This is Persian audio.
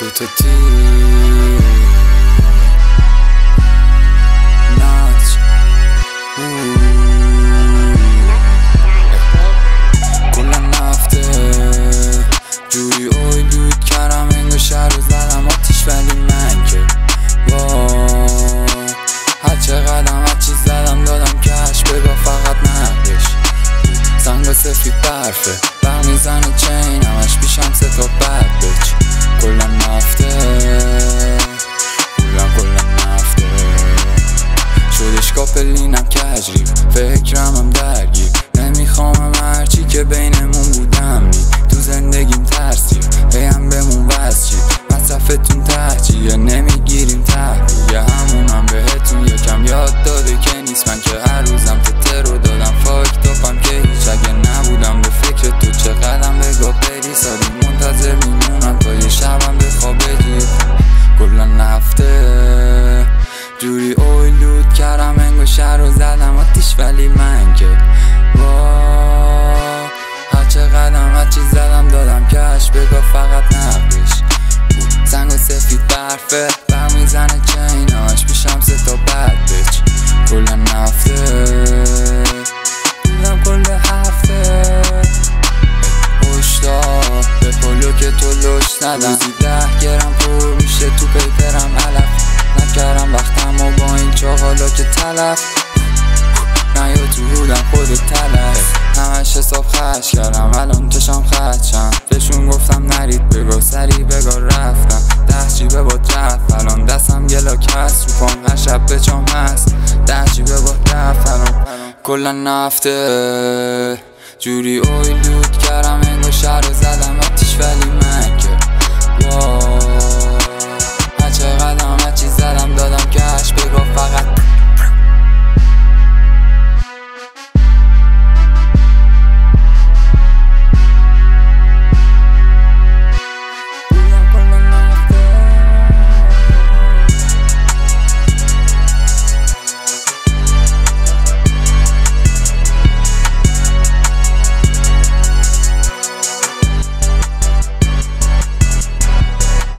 دوتا تیر ناچ کلا نفته جوری اوی دود کردم انگار شهر رو زدم آتیش ولی من که هرچه قدم هرچی زدم دادم کش بگاه فقط نقدش سنگا سفید برفه برق میزنه چین همش پیشم سه تا بد بچ کلا نفته کلا نفته شدش کاپلینم کجریب فکرم هم درگیر نمیخوامم هرچی که بینمون بودم تو زندگیم ترسید هیم بمون وزچید مصرفتون تحجیه نمیگیریم تحبیه همونم بهتون یکم یاد داده که نیست من که هر روزم تته رو دادم فاک تاپم که هیچ اگه نبودم به فکر تو چه قدم بگاه بری سالی منتظر میمونم تا یه شبم بخوابه گیر کلا نفته جوری اویل دود کردم انگار شهر رو زدم آتیش ولی من که هرچه قدم هرچی زدم دادم کش بگاه فقط نقدش سنگ و سفید برفه برق میزنه چین همش پیشم سه تا بد بچ کلا نفته کل هفته هشدار به پلو که تو لش ندم روزی 10 گرم پر میشه تو پیپرم علف نکردم وقتم و با این چاقالا که تلف نه یا تو بودم خودت تلف همش حساب خش کردم الان چشم خدشم بهشون گفتم نرید بگاه سری بگاه رفتم 10 جیبه با رفت الان دستم گلاک هست رو پام هر شب به چام هست 10 جیبه با رفت الان کلا نفته جوری اویل دود کردم انگار شهر رو زدم